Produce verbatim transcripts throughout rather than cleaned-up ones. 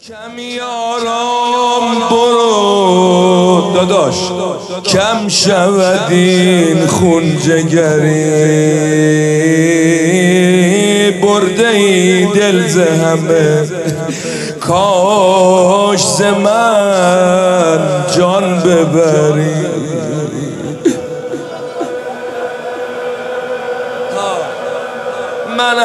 کمی آرام برو داداش، کم شود این خون جگری، برده ای دل ز همه، کاش ز من جان ببری. من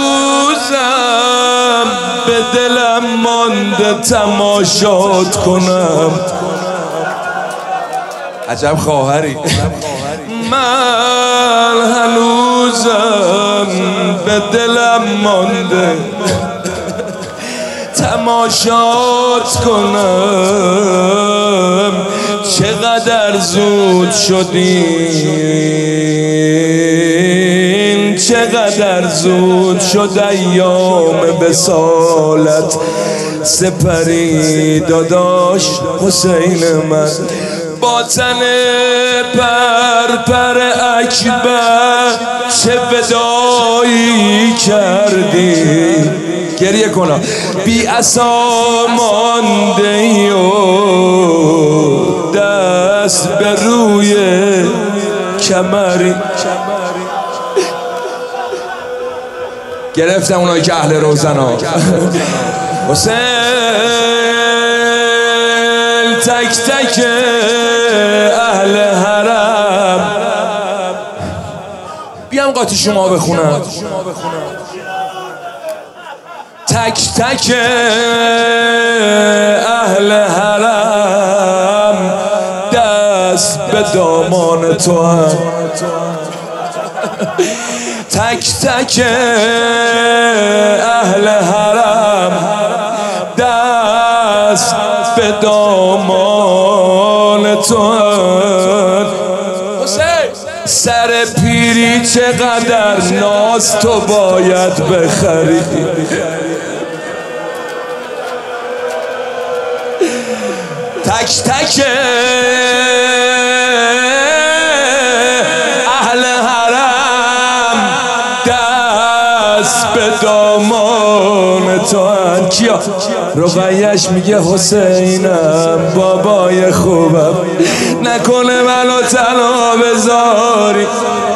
هنوزم به دلم مانده تماشات کنم، عجب خواهری. من هنوزم به دلم مانده تماشات کنم، چقدر زود شدیم، چقدر زود شد ایام وصالت، سپری داداش حسین من، با تن پر پر اکبر چه ودایی کردی، گریه کنم بی عصا مانده ای و دست به روی کمری. گرفتم اونایی که اهل روزن ها. حسین تک تک اهل حرم، بیام قاطی شما بخونم، تک تک اهل حرم دست به دامان تو هم، تک تک اهل حرم دست به دامان تو هم. سر پیری چقدر ناز تو باید بخری، تک تک اهل حرم دست به دامان تو هم. کیا؟ رقیه‌اش میگه حسینم بابای خوبم، نکنه منو تنها بذاری،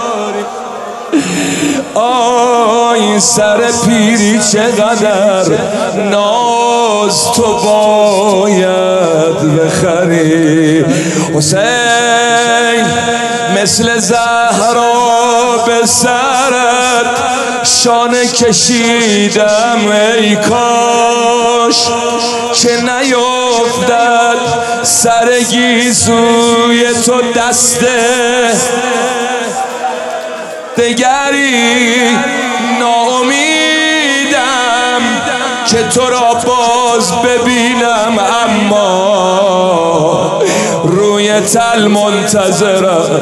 آی سر پیری چقدر ناز تو باید بخری. حسین مثل زهرا به سرت شانه کشیدم، ای کاش که نیفتد سر گیسوی تو دست دگری، ناامیدم که تو را باز ببینم، اما روی تل منتظرم،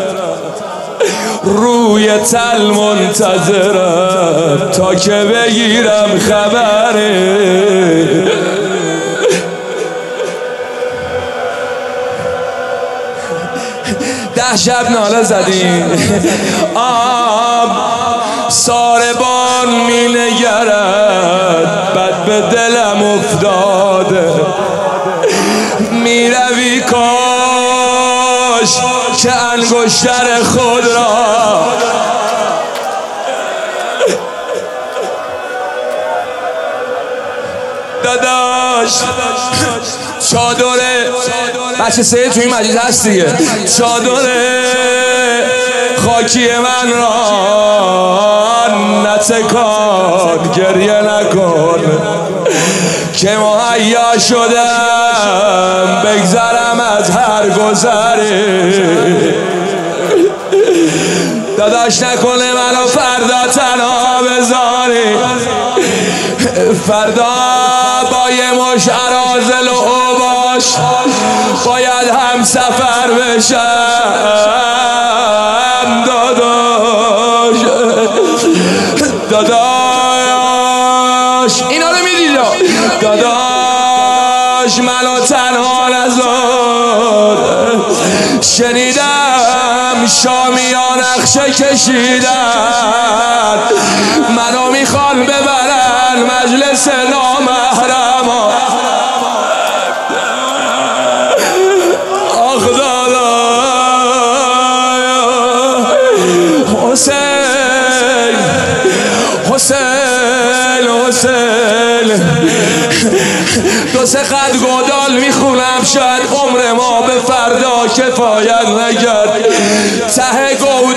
روی تل منتظرم تا که بگیرم خبره. ده شب ناله زدیم، آب ساربان می نگرد، بد به دلم افتاده، می روی کاش که انگشتر خود را داداش چادره، بچه سه توی مجید هست دیگه، چادره خاکی من را نتکان، گریه نکن که مهیا شدم بگذرم از هر گذری، داداش نکنه منو فردا تنها بذاری، فردا با یه مش اراذل و اوباش باید هم سفر بشم، داداش داداش اینا رو میدید، داداش منو تنها نذار، شنیدم شامیا نقشه کشیدن، منو میخوان ببرن مجلس نامحرما، دو سه خط گودال میخونم شاید عمر ما به فردا کفایت نگرد. ته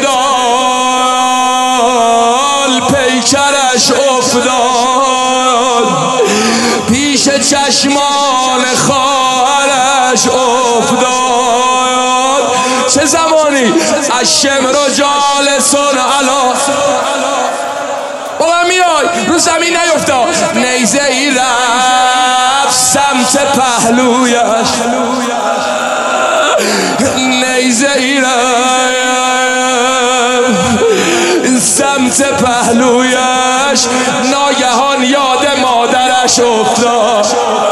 گودال پیکرش افتاد، پیش چشمان خواهرش افتاد. چه زمانی الشمر جالسون علا بابا میای رو زمین نیفتا. نیزه ای رفت سمت پهلویش، نیزه ای رفت سمت پهلویش. ناگهان یاد مادرش افتاد.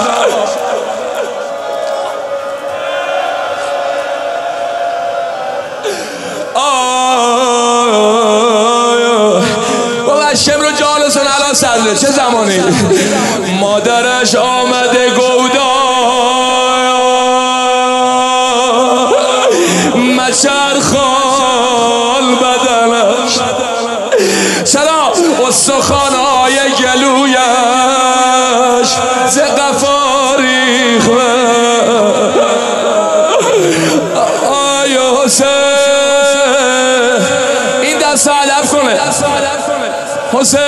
شمر جالسون علی صدره. چه زمانی مادرش آمده گودا مچرخال بدنش، چرا استخوان‌های گلویش ز قفا ریخته. آی حسین این دست هدف کنه. حسین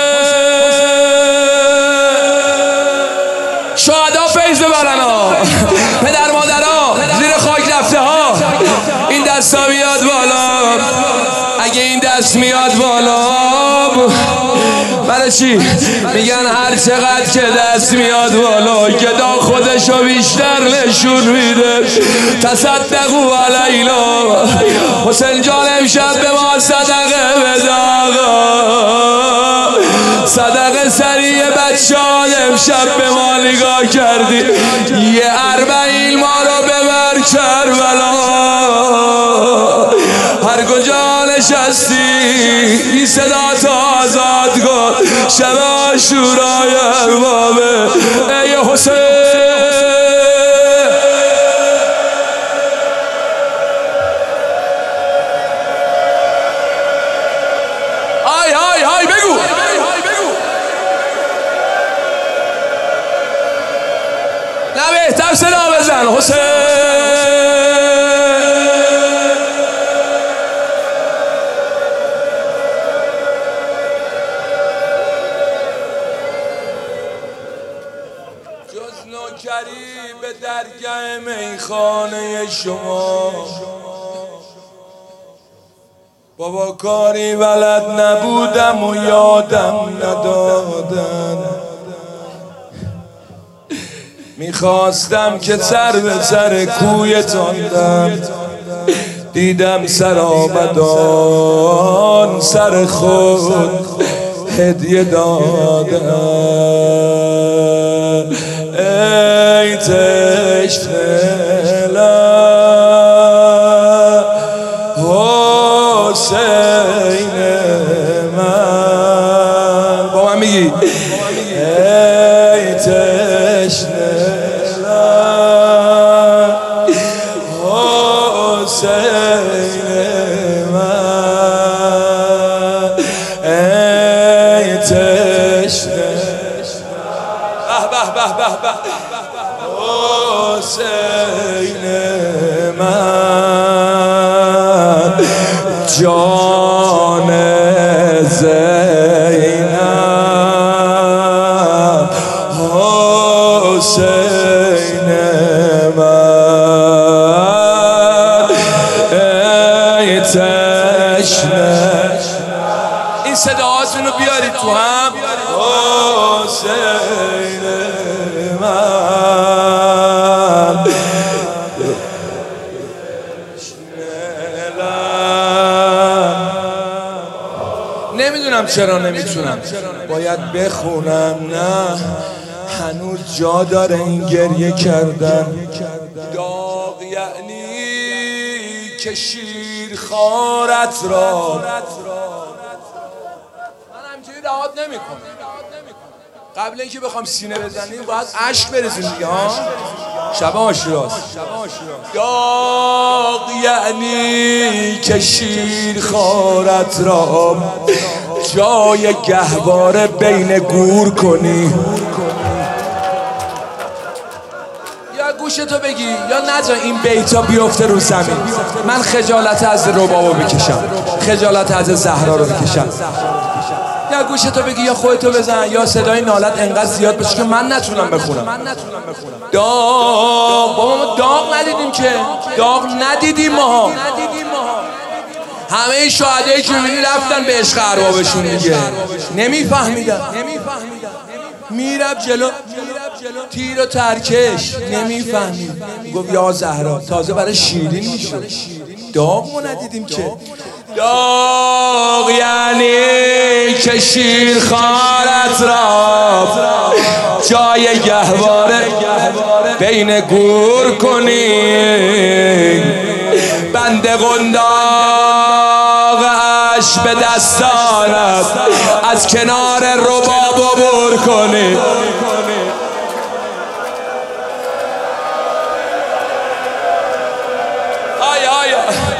شهدا فیض ببرن ها، پدر مادرها زیر خاک رفته ها. این دست ها بیاد بالا. اگه این دست میاد بالا برای چی؟ میگن هر چقدر که دست میاد بالا گدا خودشو بیشتر نشون میده. تصدقوا علینا. حسین جان امشب به ما صدقه بده آقا، صدقه سریع بچه‌ها. امشب به ما نگاه کردی، یه اربعین ما رو ببر کربلا. هر کجا نشستی این صدا تا آزاد کن. شب عاشورای اربابه ای حسین. های های های بگو نه بهتر صدا بزن حسین. جز نوکری به درگاه میخانه شما، بابا کاری بلد نبودم و یادم ندادن. میخواستم که سر به سر کویتان دم، دیدم سر آمدان سر خود هدیه دادن. ای تشنه لب حسین من. با من میگی ای تشنه لب حسین من. ای تشنه به به به به حسین من. جان زینب حسین من. ای تشنه. این صداهاتون رو بیارید تو هم. حسین من. نمیدونم چرا نمیتونم، باید بخونم. نه هنوز جا داره این گریه کردن. داغ یعنی که شیر خارت را. من همجوری رهات نمیکنم. قبل اینکه بخوام سینه بزنیم باید اشک بریزیم دیگه ها. شب عاشوراست. داغ یعنی که شیر خارت را جای گهواره بین گور کنی. گوشتو بگی یا نذار این بیتا بیفته رو زمین. من خجالت از ربابو میکشم، خجالت از زهرا رو میکشم. یا گوشتو بگی یا خودتو بزن یا صدای نالت انقدر زیاد بشه که من نتونم بخونم. داغ بابا ما داغ ندیدیم که، داغ ندیدیم ما. همه شهدایی که میبینی رفتن به عشق اربابشون دیگه، نمیفهمیدن. میرم جلو تیر و ترکش نمیفهمید، گفت یا زهرا تازه برای شیرین میشد. داغ ما ندیدیم که. داغ یعنی که شیر خارت را جای گهواره بین گور کنی، بند قنداقش به دستانم از کنار رباب عبور کنی. آیا آیا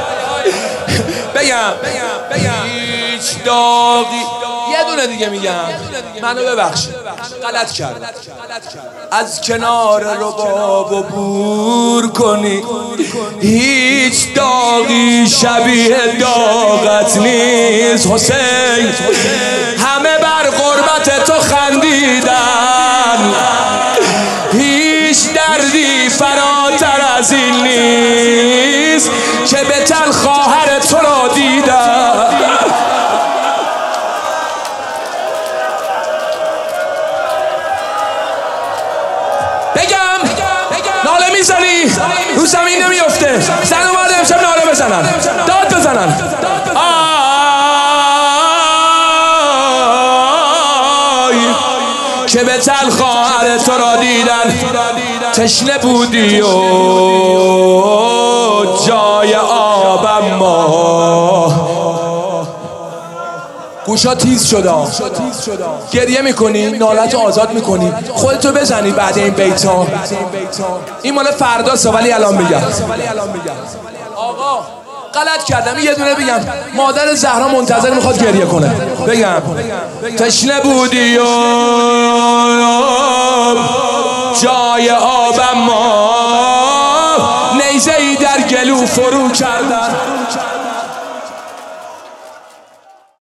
بگم هیچ داغی. یه دونه دیگه میگم، منو ببخشید غلط کردم. از کنار رباب عبور کنی، هیچ داغی شبیه داغت نیست حسین. همه بر غربت تو خندیدن، هیچ دردی فراتر از این نیست که به تن خواهر تو را دیدن. بگم ناله میزنی رو زمین نمیفته. زن و مرد امشب ناله بزنن، داد بزنن. آی که به تل خواهر تو را دیدن، تشنه بودی و جای آبم ما. گوشا تیز شده، گریه میکنی، نالت آزاد میکنی. خودتو بزنی بعد این بیتا. این مال فرداسه ولی الان میگم. آقا غلط کردم، یه دونه بگم. مادر زهرا منتظر میخواد گریه کنه. بگم تشنه بودی و جای آبم ما، نیزه ای در گلو فرو کردن.